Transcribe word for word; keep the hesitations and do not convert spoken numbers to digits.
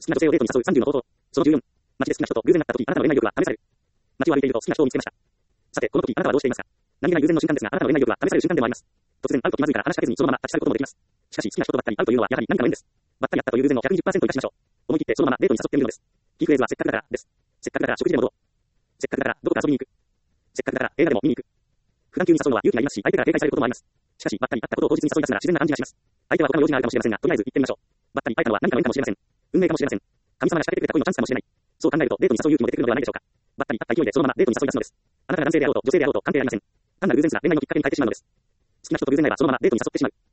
きな女性をデートに誘うさんじゅうの方法。そのじゅうよん。街で好きな人と偶然会った時、あなたの恋愛力は試される。街を歩いていると好きな人を見つけました。さて、この時あなたはどうしていますか？何気ない偶然の瞬間ですが、あなたの恋愛力は試される瞬間でもあります。突然会うと気まずいから話しかけずにそのまま立ち去ることもできます。しかし、好きな人とばったり会うというのはやはり何かの縁です。ばったり会ったという偶然の ひゃくにじゅっパーセント 生かしましょう。思い切ってそのままデートに誘ってみるのです。キーフレーズはせっかくだからです。せっかくだから食事でもどう？せっかくだからどこか遊びに行く。せっかくだから映画でも見に行く。普段急に誘うのは勇気がいりますし、相手から警戒されることもあります。しかし、ばったり会ったことを当日に誘い出すなら自然な感じがします。相手は他の用事があるかもしれませんが、とりあえず行ってみましょう。ばったり会えたのは何かの縁かもしれません。運命かもしれません。神様が仕掛けてくれた恋のチャンスかもしれない。そう考えるとデートに誘う勇気も出てくるのではないでしょうか。ばったり会った勢いでそのままデートに誘い出すのです。あなたが男性であろうと女性であろうと関係ありません。単なる偶然すら恋愛のきっかけに変えてしまうのです。好きな人と偶然会えばそのままデートに誘ってしまう。